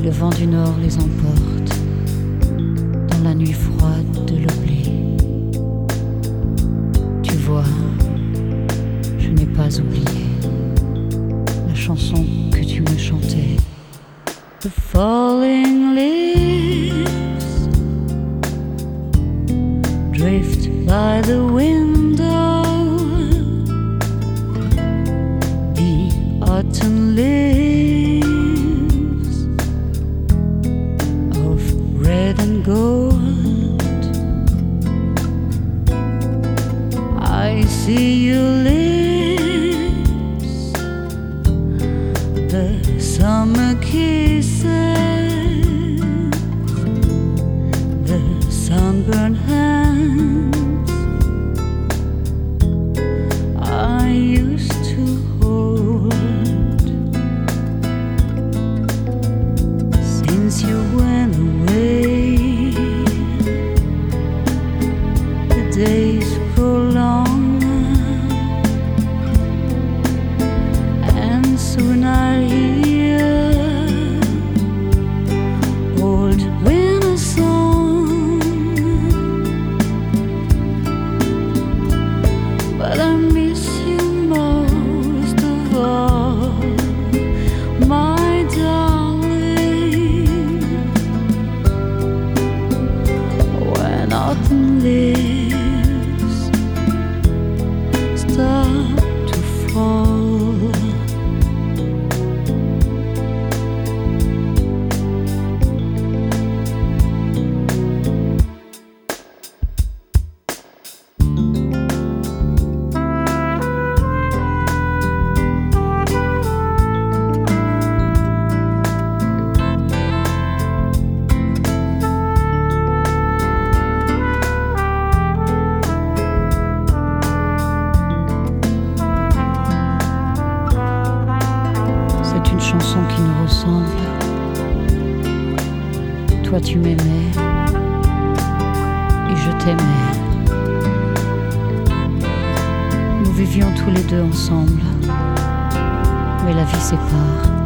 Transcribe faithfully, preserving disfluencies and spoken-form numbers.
le vent du nord les emporte dans la nuit froide de l'oubli. Tu vois, je n'ai pas oublié la chanson que tu me chantais. The falling leaves drift by the window. The autumn leaves of red and gold. I see your lips, the summer kisses, the sunburned hands I used to hold. Since you went away, the days grow longer, and soon I'll hear old winter song. But I miss you most of all, my darling. When autumn leaves start to fall, c'est une chanson qui nous ressemble. Toi tu m'aimais et je t'aimais. Nous vivions tous les deux ensemble, mais la vie sépare.